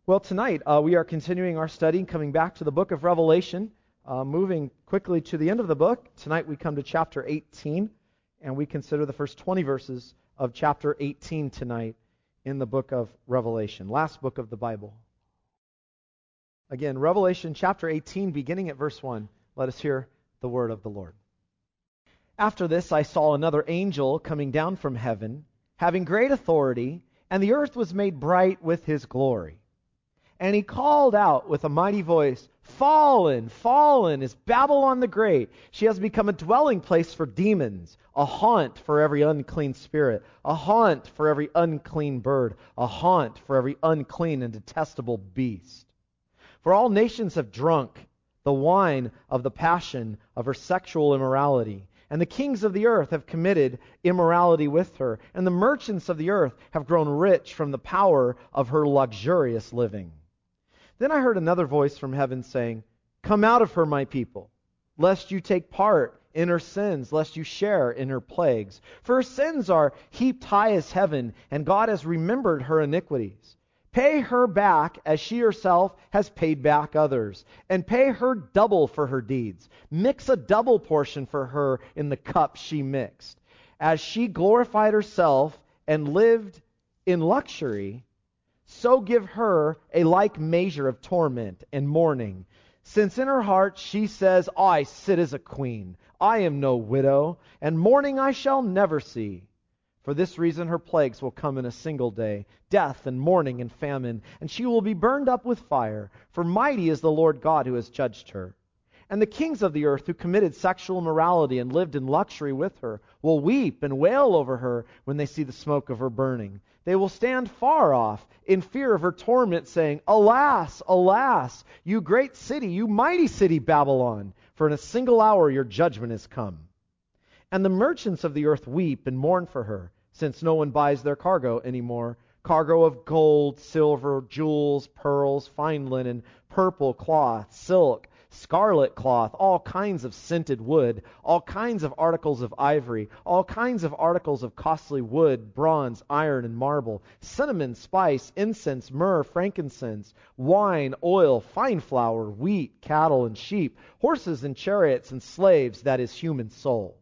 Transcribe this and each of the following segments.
Well, tonight we are continuing our study, coming back to the book of Revelation, moving quickly to the end of the book. Tonight we come to chapter 18, and we consider the first 20 verses of chapter 18 tonight in the book of Revelation, last book of the Bible. Again, Revelation chapter 18, beginning at verse 1. Let us hear the word of the Lord. After this I saw another angel coming down from heaven, having great authority, and the earth was made bright with his glory. And he called out with a mighty voice, "Fallen, fallen is Babylon the Great. She has become a dwelling place for demons, a haunt for every unclean spirit, a haunt for every unclean bird, a haunt for every unclean and detestable beast. For all nations have drunk the wine of the passion of her sexual immorality, and the kings of the earth have committed immorality with her, and the merchants of the earth have grown rich from the power of her luxurious living." Then I heard another voice from heaven saying, "Come out of her, my people, lest you take part in her sins, lest you share in her plagues. For her sins are heaped high as heaven, and God has remembered her iniquities. Pay her back as she herself has paid back others, and pay her double for her deeds. Mix a double portion for her in the cup she mixed. As she glorified herself and lived in luxury, so give her a like measure of torment and mourning. Since in her heart she says, 'I sit as a queen, I am no widow, and mourning I shall never see.' For this reason her plagues will come in a single day, death and mourning and famine, and she will be burned up with fire, for mighty is the Lord God who has judged her. And the kings of the earth who committed sexual immorality and lived in luxury with her will weep and wail over her when they see the smoke of her burning. They will stand far off in fear of her torment, saying, 'Alas, alas, you great city, you mighty city Babylon, for in a single hour your judgment has come.' And the merchants of the earth weep and mourn for her, since no one buys their cargo anymore, cargo of gold, silver, jewels, pearls, fine linen, purple cloth, silk, scarlet cloth, all kinds of scented wood, all kinds of articles of ivory, all kinds of articles of costly wood, bronze, iron, and marble, cinnamon, spice, incense, myrrh, frankincense, wine, oil, fine flour, wheat, cattle, and sheep, horses and chariots and slaves, that is, human souls.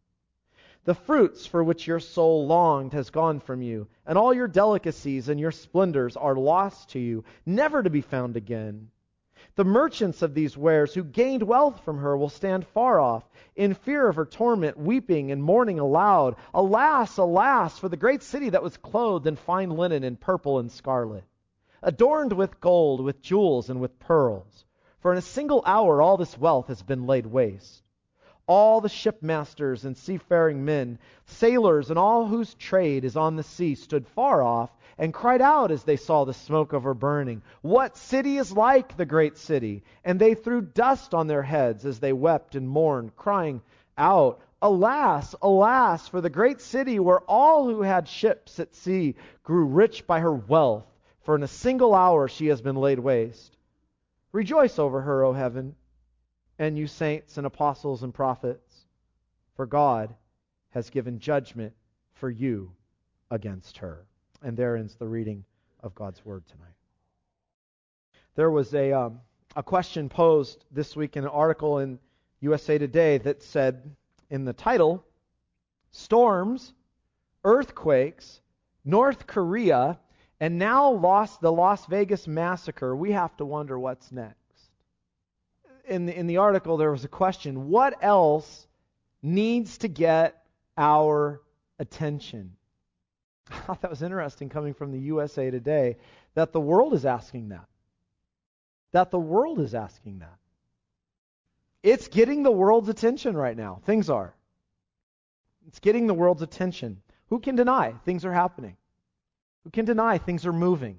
The fruits for which your soul longed has gone from you, and all your delicacies and your splendors are lost to you, never to be found again. The merchants of these wares who gained wealth from her will stand far off, in fear of her torment, weeping and mourning aloud. 'Alas, alas, for the great city that was clothed in fine linen and purple and scarlet, adorned with gold, with jewels, and with pearls. For in a single hour all this wealth has been laid waste.' All the shipmasters and seafaring men, sailors, and all whose trade is on the sea stood far off and cried out as they saw the smoke of her burning, 'What city is like the great city?' And they threw dust on their heads as they wept and mourned, crying out, 'Alas, alas, for the great city where all who had ships at sea grew rich by her wealth, for in a single hour she has been laid waste. Rejoice over her, O heaven, and you saints and apostles and prophets, for God has given judgment for you against her." And there ends the reading of God's Word tonight. There was a question posed this week in an article in USA Today that said in the title, "Storms, Earthquakes, North Korea, and now the Las Vegas Massacre. We have to wonder what's next." In the article there was a question, what else needs to get our attention? I thought that was interesting coming from the USA Today, that the world is asking that. That the world is asking that. It's getting the world's attention right now. Things are. It's getting the world's attention. Who can deny things are happening? Who can deny things are moving?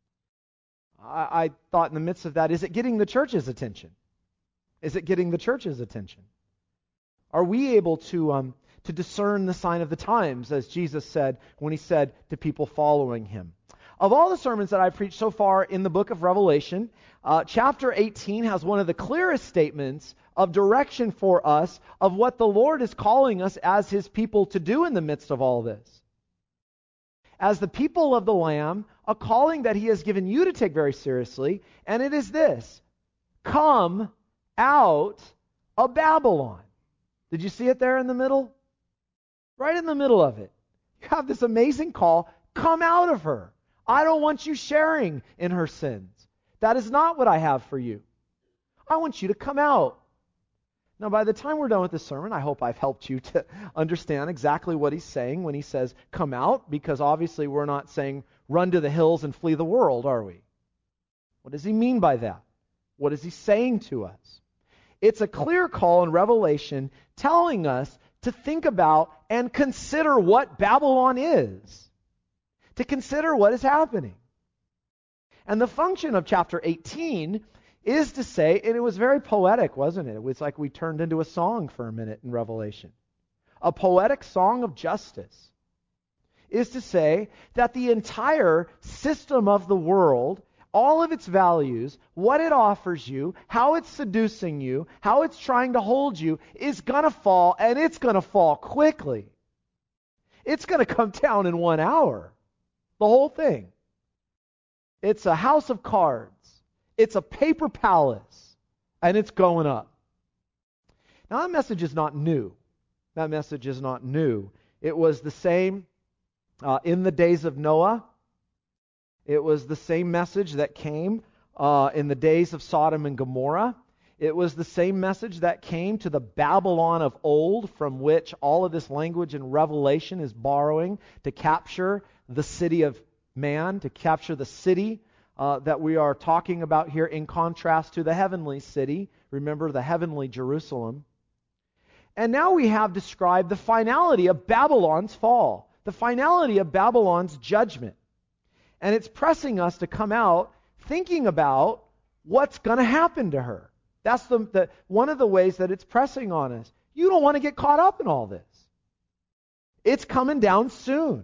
I thought in the midst of that, is it getting the church's attention? Is it getting the church's attention? Are we able to discern the sign of the times, as Jesus said when he said to people following him? Of all the sermons that I've preached so far in the book of Revelation, chapter 18 has one of the clearest statements of direction for us of what the Lord is calling us as his people to do in the midst of all this. As the people of the Lamb, a calling that he has given you to take very seriously, and it is this: come out of Babylon. Did you see it there in the middle? Right in the middle of it. You have this amazing call: come out of her. I don't want you sharing in her sins. That is not what I have for you. I want you to come out. Now, by the time we're done with this sermon, I hope I've helped you to understand exactly what he's saying when he says come out, because obviously we're not saying run to the hills and flee the world, are we? What does he mean by that? What is he saying to us? It's a clear call in Revelation telling us to think about and consider what Babylon is, to consider what is happening. And the function of chapter 18 is to say, and it was very poetic, wasn't it? It was like we turned into a song for a minute in Revelation. A poetic song of justice is to say that the entire system of the world, all of its values, what it offers you, how it's seducing you, how it's trying to hold you, is going to fall, and it's going to fall quickly. It's going to come down in 1 hour. The whole thing. It's a house of cards. It's a paper palace. And it's going up. Now that message is not new. That message is not new. It was the same in the days of Noah. It was the same message that came in the days of Sodom and Gomorrah. It was the same message that came to the Babylon of old, from which all of this language in Revelation is borrowing to capture the city of man, to capture the city that we are talking about here, in contrast to the heavenly city. Remember, the heavenly Jerusalem. And now we have described the finality of Babylon's fall, the finality of Babylon's judgment. And it's pressing us to come out thinking about what's going to happen to her. That's the one of the ways that it's pressing on us. You don't want to get caught up in all this. It's coming down soon.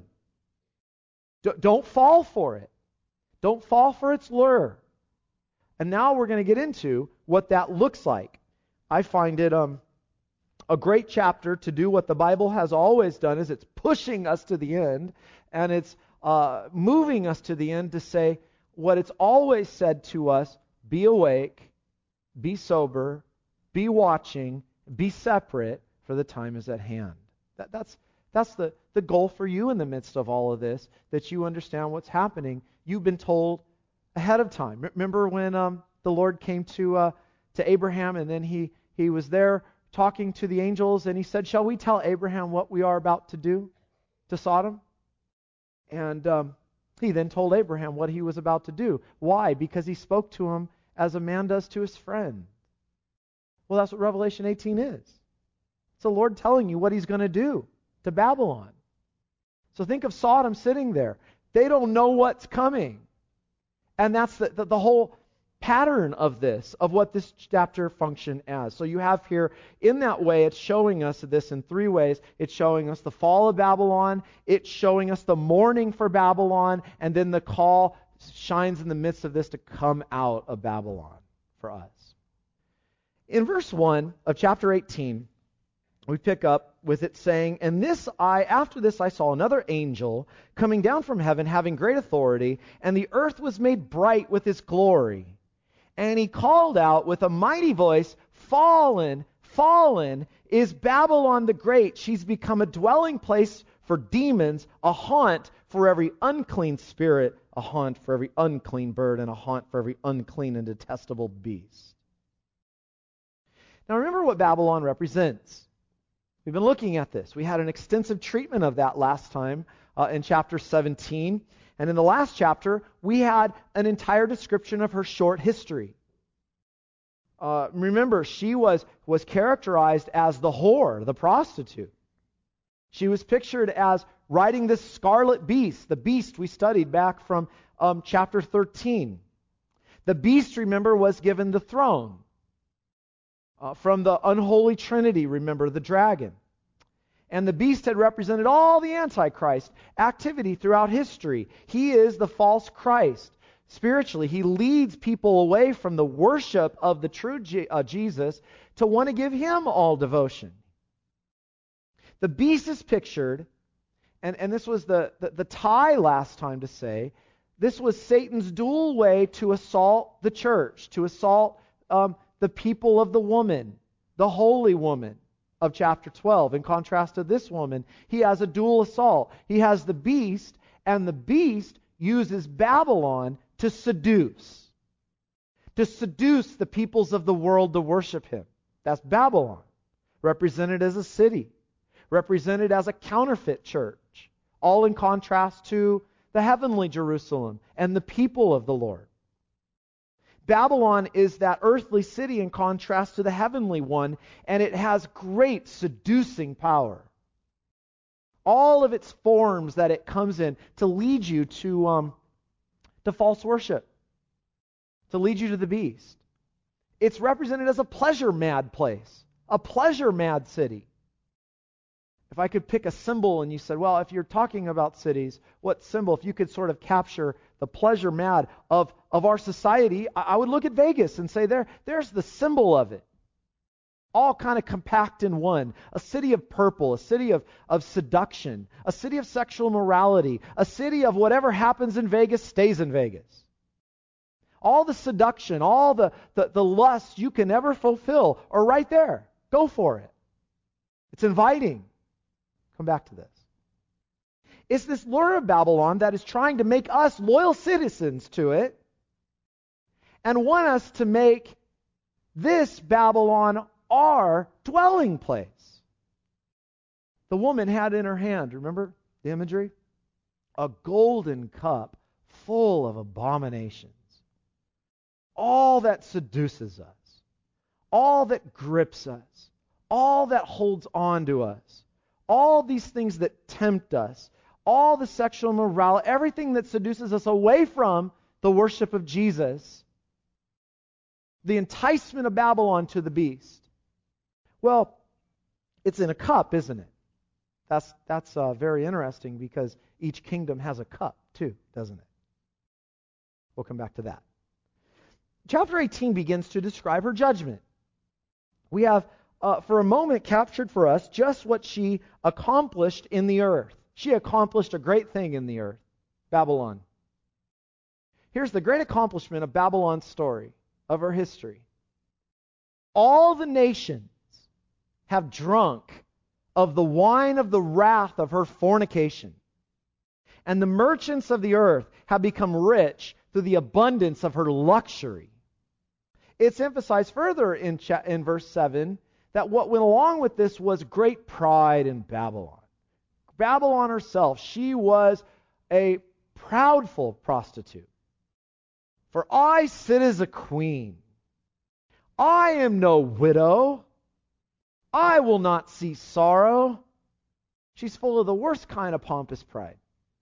Don't fall for it. Don't fall for its lure. And now we're going to get into what that looks like. I find it a great chapter to do what the Bible has always done, is it's pushing us to the end, and it's moving us to the end to say what it's always said to us: be awake, be sober, be watching, be separate, for the time is at hand. That's the goal for you in the midst of all of this, that you understand what's happening. You've been told ahead of time. Remember when the Lord came to Abraham, and then he was there talking to the angels, and he said, shall we tell Abraham what we are about to do to Sodom? And he then told Abraham what he was about to do. Why? Because he spoke to him as a man does to his friend. Well, that's what Revelation 18 is. It's the Lord telling you what he's going to do to Babylon. So think of Sodom sitting there. They don't know what's coming. And that's the whole pattern of this, of what this chapter function as. So you have here, in that way, it's showing us this in three ways. It's showing us the fall of Babylon, it's showing us the mourning for Babylon, and then the call shines in the midst of this to come out of Babylon for us. In verse 1 of chapter 18, we pick up with it saying, after this I saw another angel coming down from heaven, having great authority, and the earth was made bright with his glory. And he called out with a mighty voice, fallen, fallen is Babylon the Great. She's become a dwelling place for demons, a haunt for every unclean spirit, a haunt for every unclean bird, and a haunt for every unclean and detestable beast. Now remember what Babylon represents. We've been looking at this. We had an extensive treatment of that last time in chapter 17. And in the last chapter, we had an entire description of her short history. Remember, she was characterized as the whore, the prostitute. She was pictured as riding this scarlet beast, the beast we studied back from chapter 13. The beast, remember, was given the throne. From the unholy trinity, remember, the dragon. And the beast had represented all the Antichrist activity throughout history. He is the false Christ. Spiritually, he leads people away from the worship of the true Jesus to want to give him all devotion. The beast is pictured, and this was the tie last time to say, This was Satan's dual way to assault the church, to assault the people of the woman, the holy woman of chapter 12. In contrast to this woman, he has a dual assault. He has the beast, and the beast uses Babylon to seduce the peoples of the world to worship him. That's Babylon, represented as a city, represented as a counterfeit church, all in contrast to the heavenly Jerusalem and the people of the Lord. Babylon is that earthly city in contrast to the heavenly one, and it has great seducing power. All of its forms that it comes in to lead you to false worship, to lead you to the beast. It's represented as a pleasure-mad place, a pleasure-mad city. If I could pick a symbol and you said, well, if you're talking about cities, what symbol, if you could sort of capture the pleasure mad of our society, I would look at Vegas and say there's the symbol of it. All kind of compact in one. A city of purple, a city of seduction, a city of sexual morality, a city of whatever happens in Vegas stays in Vegas. All the seduction, all the lust you can ever fulfill are right there. Go for it. It's inviting. Come back to this. It's this lure of Babylon that is trying to make us loyal citizens to it and want us to make this Babylon our dwelling place. The woman had in her hand, remember the imagery? A golden cup full of abominations. All that seduces us, all that grips us, all that holds on to us, all these things that tempt us, all the sexual morality, everything that seduces us away from the worship of Jesus, the enticement of Babylon to the beast. Well, it's in a cup, isn't it? That's very interesting because each kingdom has a cup too, doesn't it? We'll come back to that. Chapter 18 begins to describe her judgment. We have, for a moment, captured for us just what she accomplished in the earth. She accomplished a great thing in the earth, Babylon. Here's the great accomplishment of Babylon's story, of her history. All the nations have drunk of the wine of the wrath of her fornication, and the merchants of the earth have become rich through the abundance of her luxury. It's emphasized further in verse 7 that what went along with this was great pride in Babylon. Babylon herself, she was a proudful prostitute. For I sit as a queen. I am no widow. I will not see sorrow. She's full of the worst kind of pompous pride.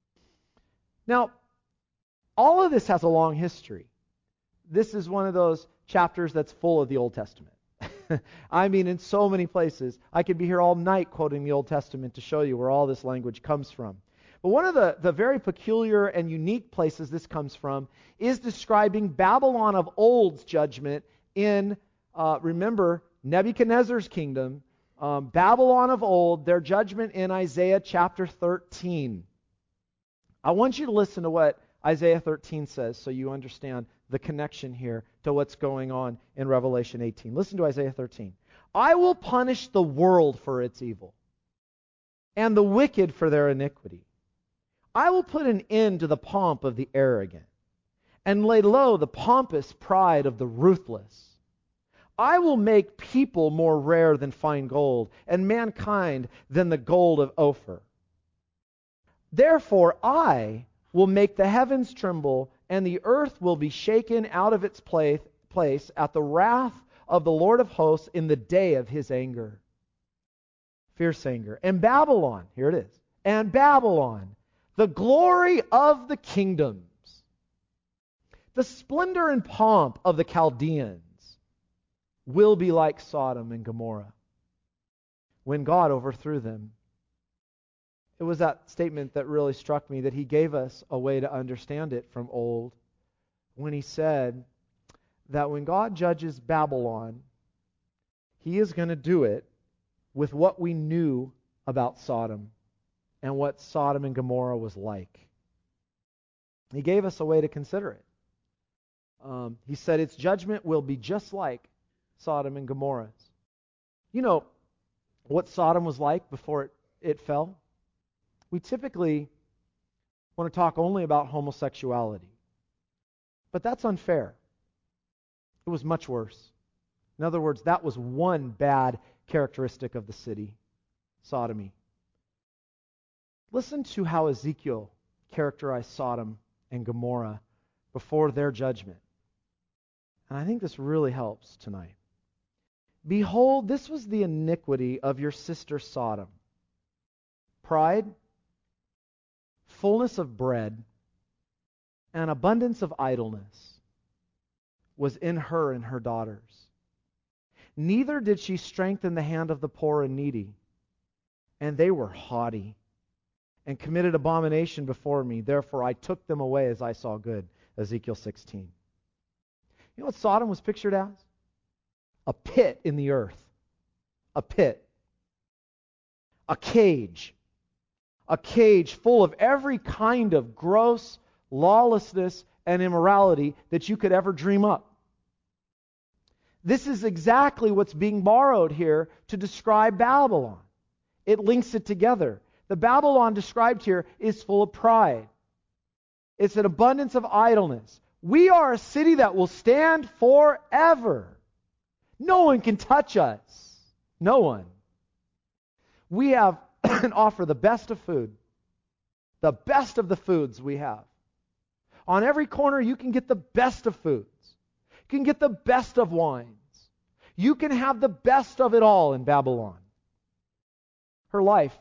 Now, all of this has a long history. This is one of those chapters that's full of the Old Testament. I mean, in so many places. I could be here all night quoting the Old Testament to show you where all this language comes from. But one of the very peculiar and unique places this comes from is describing Babylon of old's judgment in, remember, Nebuchadnezzar's kingdom. Babylon of old, their judgment in Isaiah chapter 13. I want you to listen to what Isaiah 13 says so you understand the connection here to what's going on in Revelation 18. Listen to Isaiah 13. I will punish the world for its evil and the wicked for their iniquity. I will put an end to the pomp of the arrogant and lay low the pompous pride of the ruthless. I will make people more rare than fine gold and mankind than the gold of Ophir. Therefore I will make the heavens tremble, and the earth will be shaken out of its place at the wrath of the Lord of hosts in the day of his anger. Fierce anger. And Babylon, here it is, and Babylon, the glory of the kingdoms, the splendor and pomp of the Chaldeans, will be like Sodom and Gomorrah when God overthrew them. It was that statement that really struck me, that he gave us a way to understand it from old, when he said that when God judges Babylon, he is going to do it with what we knew about Sodom and what Sodom and Gomorrah was like. He gave us a way to consider it. He said its judgment will be just like Sodom and Gomorrah's. You know what Sodom was like before it fell? We typically want to talk only about homosexuality. But that's unfair. It was much worse. In other words, that was one bad characteristic of the city, sodomy. Listen to how Ezekiel characterized Sodom and Gomorrah before their judgment. And I think this really helps tonight. Behold, this was the iniquity of your sister Sodom. Pride, fullness of bread, and abundance of idleness was in her and her daughters. Neither did she strengthen the hand of the poor and needy. And they were haughty and committed abomination before me. Therefore I took them away as I saw good. Ezekiel 16. You know what Sodom was pictured as? A pit in the earth. A pit. A cage. A cage full of every kind of gross lawlessness and immorality that you could ever dream up. This is exactly what's being borrowed here to describe Babylon. It links it together. The Babylon described here is full of pride. It's an abundance of idleness. We are a city that will stand forever. No one can touch us. No one. We have and offer the best of food. The best of the foods we have. On every corner you can get the best of foods. You can get the best of wines. You can have the best of it all in Babylon. Her life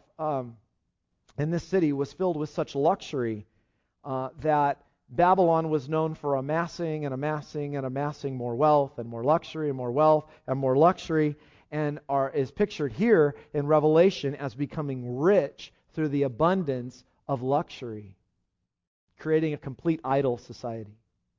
in this city was filled with such luxury that Babylon was known for amassing and amassing and amassing more wealth and more luxury and more wealth and more luxury, and is pictured here in Revelation as becoming rich through the abundance of luxury, creating a complete idol society.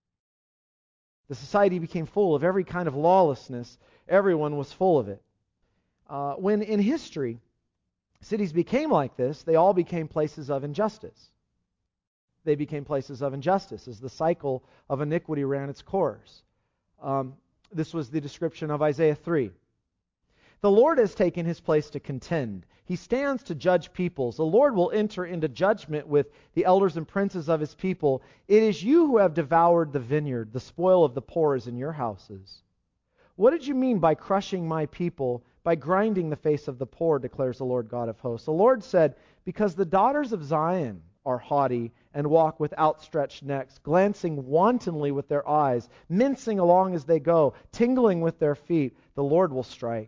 The society became full of every kind of lawlessness. Everyone was full of it. When in history cities became like this, they all became places of injustice. They became places of injustice as the cycle of iniquity ran its course. This was the description of Isaiah 3. The Lord has taken his place to contend. He stands to judge peoples. The Lord will enter into judgment with the elders and princes of his people. It is you who have devoured the vineyard. The spoil of the poor is in your houses. What did you mean by crushing my people, by grinding the face of the poor, declares the Lord God of hosts? The Lord said, because the daughters of Zion are haughty and walk with outstretched necks, glancing wantonly with their eyes, mincing along as they go, tingling with their feet, the Lord will strike.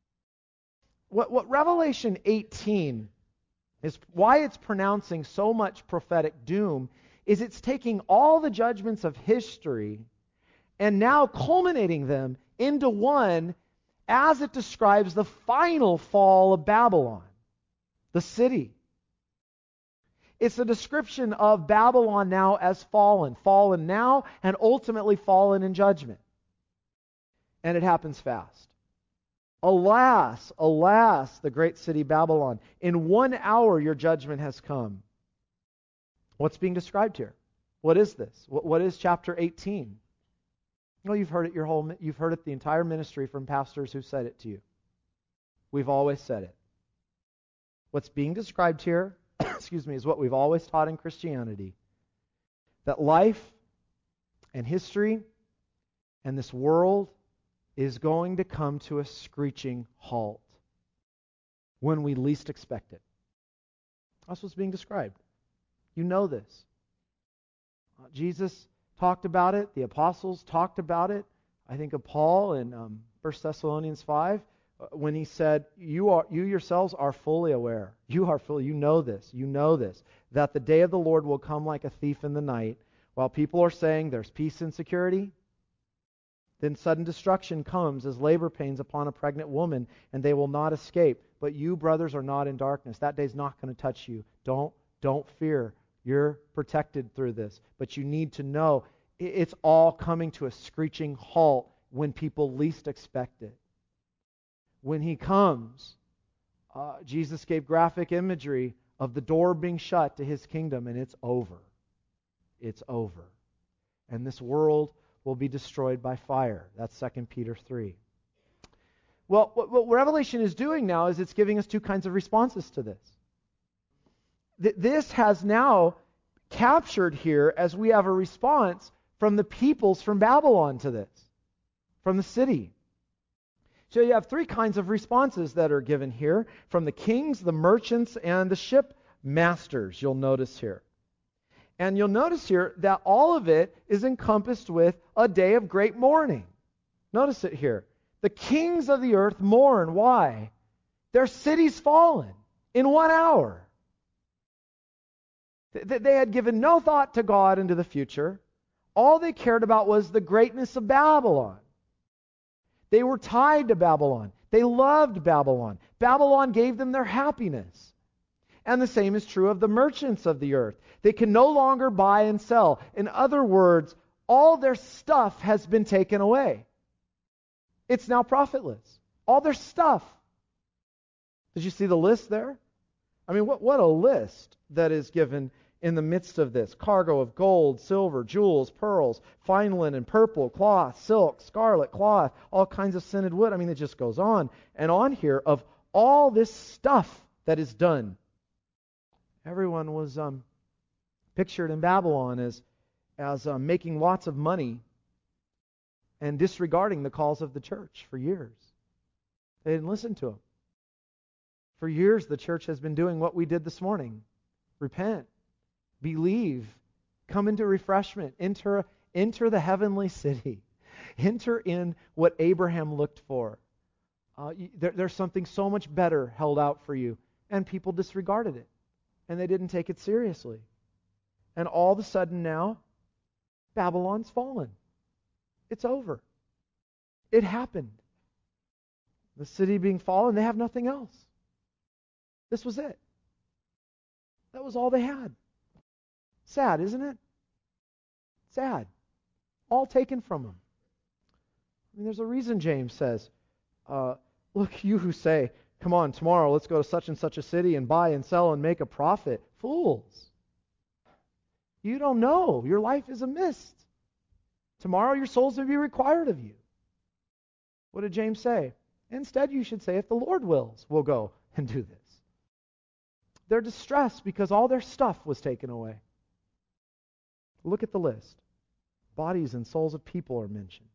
What Revelation 18 is, why it's pronouncing so much prophetic doom, is it's taking all the judgments of history and now culminating them into one as it describes the final fall of Babylon, the city. It's a description of Babylon now as fallen now and ultimately fallen in judgment. And it happens fast. Alas, alas, the great city Babylon, in 1 hour your judgment has come. What's being described here? What is this? What is chapter 18? No, you've heard it you've heard it the entire ministry from pastors who said it to you. We've always said it. What's being described here, is what we've always taught in Christianity. That life and history and this world is going to come to a screeching halt when we least expect it. That's what's being described. You know this. Jesus talked about it. The apostles talked about it. I think of Paul in 1 Thessalonians 5 when he said, you yourselves are fully aware. You know this, that the day of the Lord will come like a thief in the night. While people are saying there's peace and security, then sudden destruction comes as labor pains upon a pregnant woman, and they will not escape. But you, brothers, are not in darkness. That day's not going to touch you. Don't fear. You're protected through this. But you need to know it's all coming to a screeching halt when people least expect it. When he comes, Jesus gave graphic imagery of the door being shut to his kingdom, and it's over. It's over. And this world will be destroyed by fire. That's 2 Peter 3. Well, what Revelation is doing now is it's giving us two kinds of responses to this. This has now captured here as we have a response from the peoples from Babylon to this, from the city. So you have three kinds of responses that are given here from the kings, the merchants, and the ship masters, you'll notice here. And you'll notice here that all of it is encompassed with a day of great mourning. Notice it here. The kings of the earth mourn. Why? Their city's fallen in 1 hour. They had given no thought to God and to the future. All they cared about was the greatness of Babylon. They were tied to Babylon. They loved Babylon. Babylon gave them their happiness. And the same is true of the merchants of the earth. They can no longer buy and sell. In other words, all their stuff has been taken away. It's now profitless. All their stuff. Did you see the list there? I mean, what a list that is given in the midst of this. Cargo of gold, silver, jewels, pearls, fine linen, purple, cloth, silk, scarlet cloth, all kinds of scented wood. I mean, it just goes on and on here of all this stuff that is done. Everyone was pictured in Babylon as making lots of money and disregarding the calls of the church for years. They didn't listen to them. For years, the church has been doing what we did this morning. Repent. Believe. Come into refreshment. Enter the heavenly city. Enter in what Abraham looked for. There's something so much better held out for you. And people disregarded it. And they didn't take it seriously. And all of a sudden now, Babylon's fallen. It's over. It happened. The city being fallen, they have nothing else. This was it. That was all they had. Sad, isn't it? Sad. All taken from them. I mean, there's a reason James says, look, you who say, come on, tomorrow let's go to such and such a city and buy and sell and make a profit. Fools. You don't know. Your life is a mist. Tomorrow your souls will be required of you. What did James say? Instead, you should say, if the Lord wills, we'll go and do this. They're distressed because all their stuff was taken away. Look at the list. Bodies and souls of people are mentioned.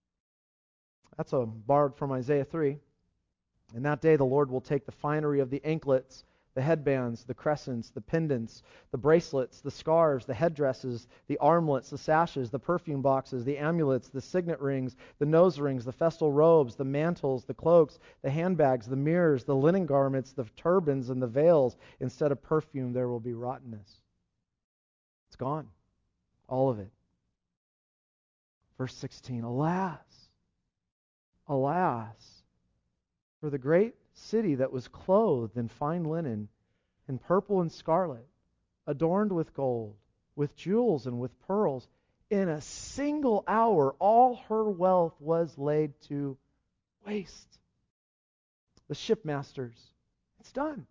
That's borrowed from Isaiah 3. In that day the Lord will take the finery of the anklets, the headbands, the crescents, the pendants, the bracelets, the scarves, the headdresses, the armlets, the sashes, the perfume boxes, the amulets, the signet rings, the nose rings, the festal robes, the mantles, the cloaks, the handbags, the mirrors, the linen garments, the turbans, and the veils. Instead of perfume, there will be rottenness. It's gone. All of it. Verse 16, alas, for the great city that was clothed in fine linen, in purple and scarlet, adorned with gold, with jewels and with pearls, in a single hour all her wealth was laid to waste. The shipmasters, it's done.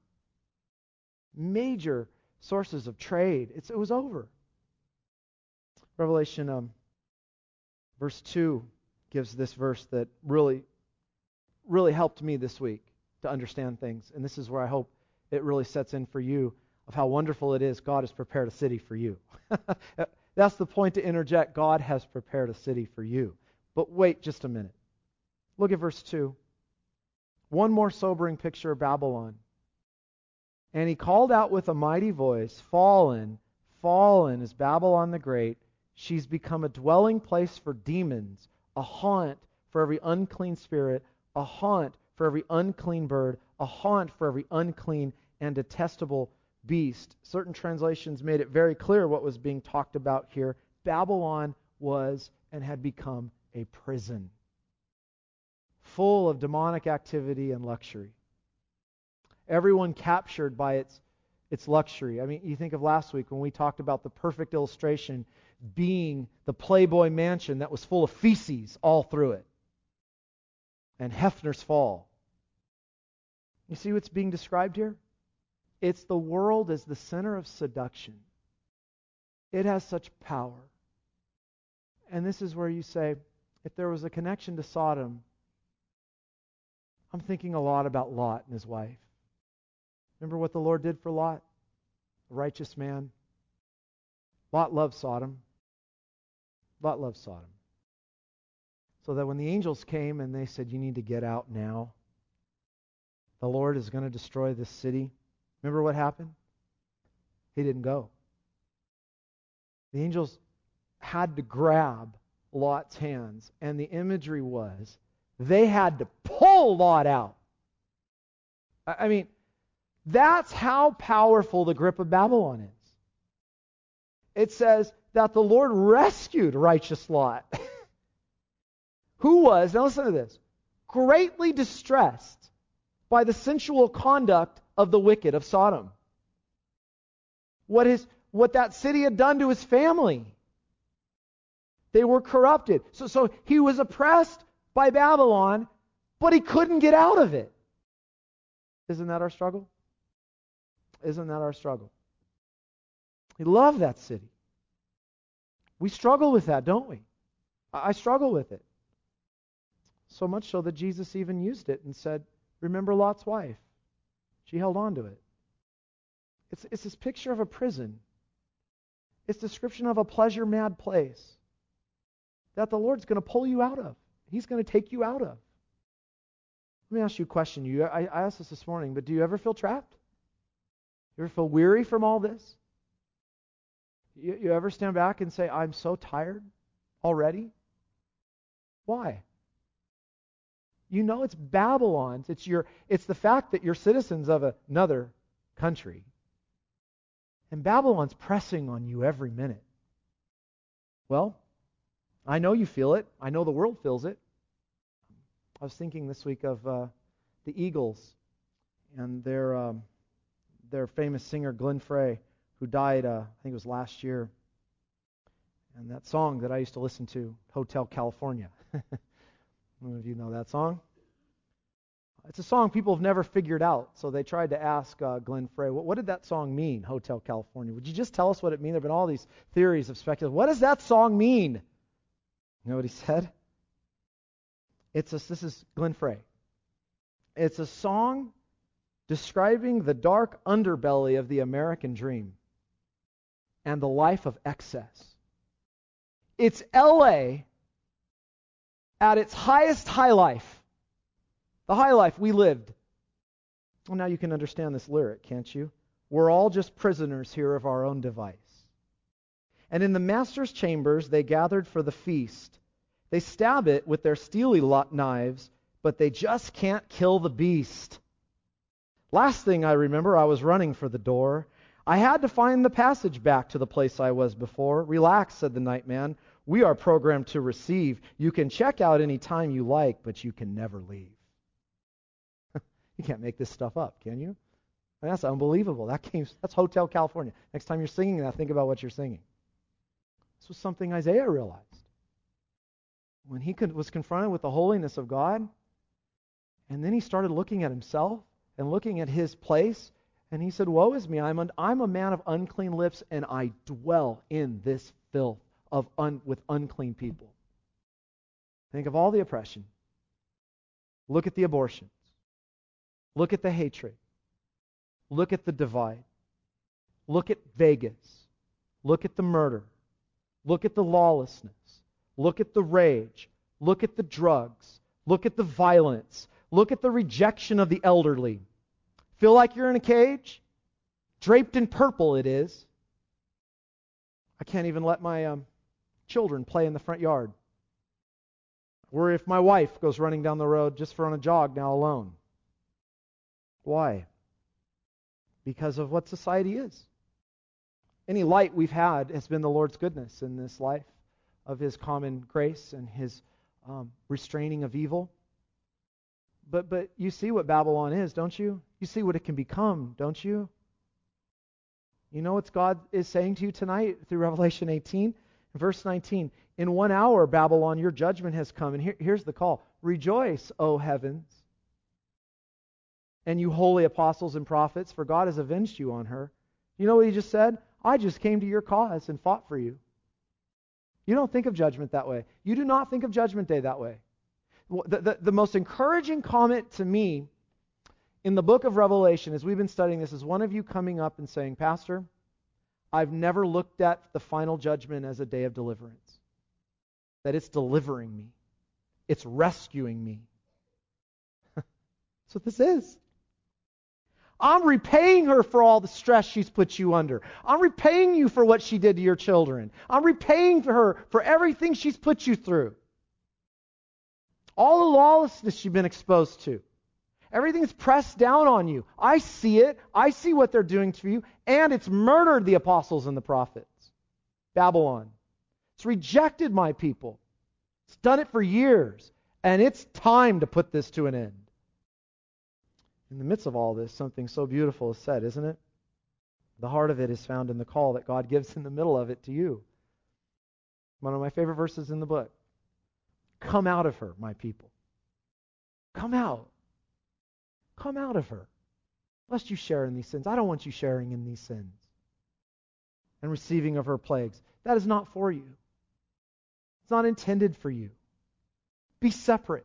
Major sources of trade, it was over. Revelation verse 2 gives this verse that really helped me this week to understand things. And this is where I hope it really sets in for you of how wonderful it is God has prepared a city for you. That's the point to interject. God has prepared a city for you. But wait just a minute. Look at verse 2. One more sobering picture of Babylon. And he called out with a mighty voice, fallen, fallen is Babylon the Great. She's become a dwelling place for demons, a haunt for every unclean spirit, a haunt for every unclean bird, a haunt for every unclean and detestable beast. Certain translations made it very clear what was being talked about here. Babylon was and had become a prison, full of demonic activity and luxury. Everyone captured by its luxury. I mean, you think of last week when we talked about the perfect illustration being the Playboy mansion that was full of feces all through it. And Hefner's Fall. You see what's being described here? It's the world as the center of seduction. It has such power. And this is where you say, if there was a connection to Sodom, I'm thinking a lot about Lot and his wife. Remember what the Lord did for Lot? A righteous man. Lot loved Sodom. Lot loved Sodom. So that when the angels came and they said, you need to get out now, the Lord is going to destroy this city. Remember what happened? He didn't go. The angels had to grab Lot's hands, and the imagery was they had to pull Lot out. I mean, that's how powerful the grip of Babylon is. It says that the Lord rescued righteous Lot, who was, now listen to this, greatly distressed by the sensual conduct of the wicked of Sodom. What that city had done to his family. They were corrupted. So he was oppressed by Babylon, but he couldn't get out of it. Isn't that our struggle? Isn't that our struggle? We love that city. We struggle with that, don't we? I struggle with it. So much so that Jesus even used it and said, remember Lot's wife. She held on to it. It's this picture of a prison. It's a description of a pleasure-mad place that the Lord's going to pull you out of. He's going to take you out of. Let me ask you a question. I asked this morning, but do you ever feel trapped? You ever feel weary from all this? You ever stand back and say, I'm so tired already? Why? You know it's Babylon's. It's the fact that you're citizens of another country. And Babylon's pressing on you every minute. Well, I know you feel it. I know the world feels it. I was thinking this week of the Eagles and their famous singer Glenn Frey, who died, I think it was last year. And that song that I used to listen to, Hotel California. Some of you know that song. It's a song people have never figured out. So they tried to ask Glenn Frey, what did that song mean, Hotel California? Would you just tell us what it means? There have been all these theories of speculation. What does that song mean? You know what he said? This is Glenn Frey. It's a song describing the dark underbelly of the American dream and the life of excess. It's LA at its highest high life. The high life we lived. Well, now you can understand this lyric, can't you? We're all just prisoners here of our own device. And in the master's chambers they gathered for the feast. They stab it with their steely knives, but they just can't kill the beast. Last thing I remember, I was running for the door. I had to find the passage back to the place I was before. Relax, said the night man. We are programmed to receive. You can check out any time you like, but you can never leave. You can't make this stuff up, can you? That's unbelievable. That's Hotel California. Next time you're singing that, think about what you're singing. This was something Isaiah realized. When he was confronted with the holiness of God, and then he started looking at himself and looking at his place, and he said, woe is me, I'm a man of unclean lips, and I dwell in this filth with unclean people. Think of all the oppression. Look at the abortions. Look at the hatred. Look at the divide. Look at Vegas. Look at the murder. Look at the lawlessness. Look at the rage. Look at the drugs. Look at the violence. Look at the rejection of the elderly. Feel like you're in a cage? Draped in purple it is. I can't even let my children play in the front yard. Worry if my wife goes running down the road just for on a jog now alone. Why? Because of what society is. Any light we've had has been the Lord's goodness in this life, of His common grace and His restraining of evil. But you see what Babylon is, don't you? You see what it can become, don't you? You know what God is saying to you tonight through Revelation 18? Verse 19, in 1 hour, Babylon, your judgment has come. And here's the call. Rejoice, O heavens, and you holy apostles and prophets, for God has avenged you on her. You know what He just said? I just came to your cause and fought for you. You don't think of judgment that way. You do not think of Judgment Day that way. The most encouraging comment to me in the book of Revelation, as we've been studying this, is one of you coming up and saying, Pastor, I've never looked at the final judgment as a day of deliverance. That it's delivering me. It's rescuing me. That's what this is. I'm repaying her for all the stress she's put you under. I'm repaying you for what she did to your children. I'm repaying her for everything she's put you through. All the lawlessness you've been exposed to. Everything's pressed down on you. I see it. I see what they're doing to you. And it's murdered the apostles and the prophets. Babylon. It's rejected my people. It's done it for years. And it's time to put this to an end. In the midst of all this, something so beautiful is said, isn't it? The heart of it is found in the call that God gives in the middle of it to you. One of my favorite verses in the book. Come out of her, my people. Come out. Come out of her. Lest you share in these sins. I don't want you sharing in these sins. And receiving of her plagues. That is not for you. It's not intended for you. Be separate.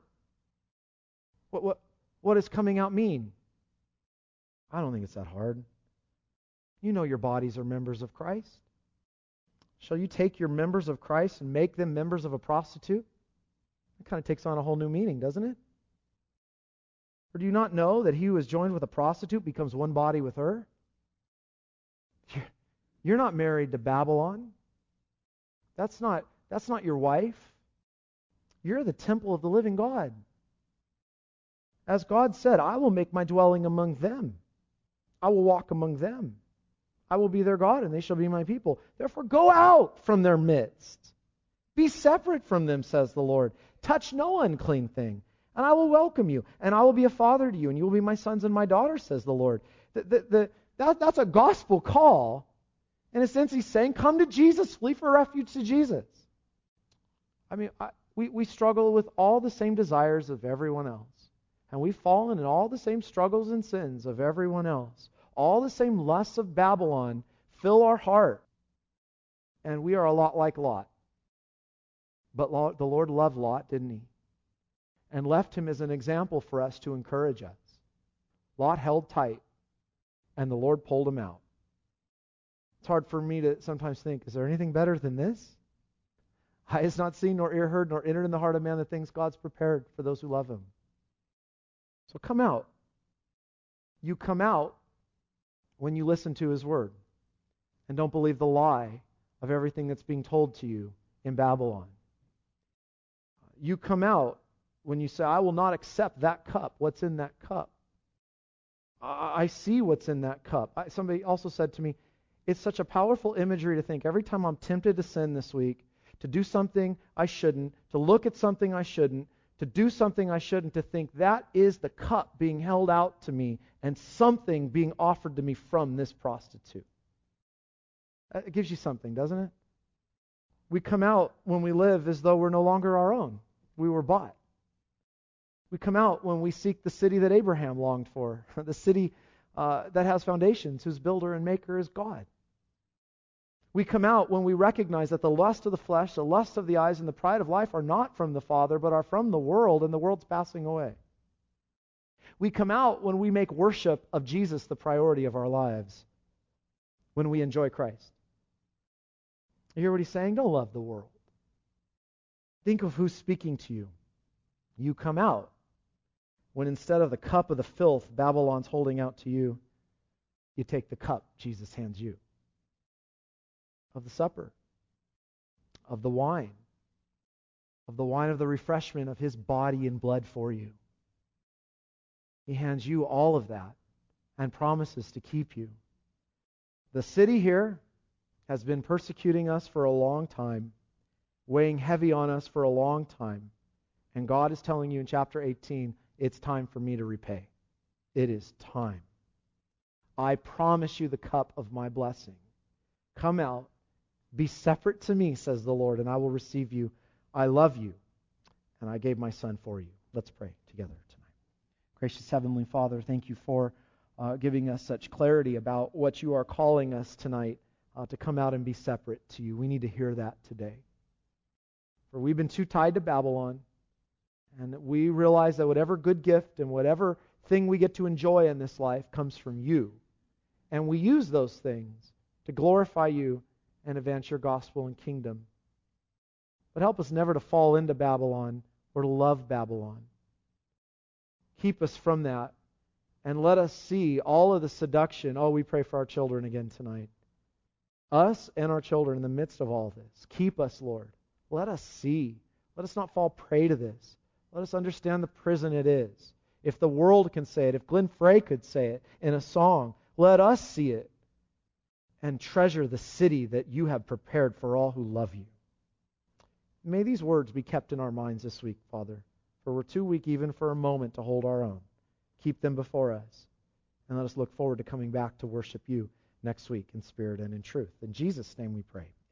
What does coming out mean? I don't think it's that hard. You know your bodies are members of Christ. Shall you take your members of Christ and make them members of a prostitute? It kind of takes on a whole new meaning, doesn't it? Or do you not know that he who is joined with a prostitute becomes one body with her? You're not married to Babylon. That's not your wife. You're the temple of the living God. As God said, I will make my dwelling among them. I will walk among them. I will be their God, and they shall be my people. Therefore, go out from their midst. Be separate from them, says the Lord. Touch no unclean thing, and I will welcome you, and I will be a father to you, and you will be my sons and my daughters, says the Lord. That's a gospel call. In a sense, he's saying, come to Jesus, flee for refuge to Jesus. I mean, we struggle with all the same desires of everyone else. And we've fallen in all the same struggles and sins of everyone else. All the same lusts of Babylon fill our heart. And we are a lot like Lot. But the Lord loved Lot, didn't he? And left him as an example for us to encourage us. Lot held tight, and the Lord pulled him out. It's hard for me to sometimes think, is there anything better than this? Eye has not seen, nor ear heard, nor entered in the heart of man the things God's prepared for those who love him. So come out. You come out when you listen to his word. And don't believe the lie of everything that's being told to you in Babylon. You come out when you say, I will not accept that cup. What's in that cup? I see what's in that cup. Somebody also said to me, it's such a powerful imagery to think every time I'm tempted to sin this week, to do something I shouldn't, to look at something I shouldn't, to do something I shouldn't, to think that is the cup being held out to me and something being offered to me from this prostitute. It gives you something, doesn't it? We come out when we live as though we're no longer our own. We were bought. We come out when we seek the city that Abraham longed for, the city that has foundations, whose builder and maker is God. We come out when we recognize that the lust of the flesh, the lust of the eyes, and the pride of life are not from the Father, but are from the world, and the world's passing away. We come out when we make worship of Jesus the priority of our lives, when we enjoy Christ. You hear what he's saying? Don't love the world. Think of who's speaking to you. You come out when instead of the cup of the filth Babylon's holding out to you, you take the cup Jesus hands you. Of the supper, of the wine of the refreshment of his body and blood for you. He hands you all of that and promises to keep you. The city here has been persecuting us for a long time, weighing heavy on us for a long time. And God is telling you in chapter 18, it's time for me to repay. It is time. I promise you the cup of my blessing. Come out. Be separate to me, says the Lord, and I will receive you. I love you, and I gave my Son for you. Let's pray together tonight. Gracious Heavenly Father, thank you for giving us such clarity about what you are calling us tonight to come out and be separate to you. We need to hear that today. For we've been too tied to Babylon, and we realize that whatever good gift and whatever thing we get to enjoy in this life comes from you. And we use those things to glorify you and advance your gospel and kingdom. But help us never to fall into Babylon or to love Babylon. Keep us from that and let us see all of the seduction. Oh, we pray for our children again tonight. Us and our children in the midst of all this. Keep us, Lord. Let us see. Let us not fall prey to this. Let us understand the prison it is. If the world can say it, if Glenn Frey could say it in a song, let us see it and treasure the city that you have prepared for all who love you. May these words be kept in our minds this week, Father, for we're too weak even for a moment to hold our own. Keep them before us, and let us look forward to coming back to worship you next week in spirit and in truth. In Jesus' name we pray.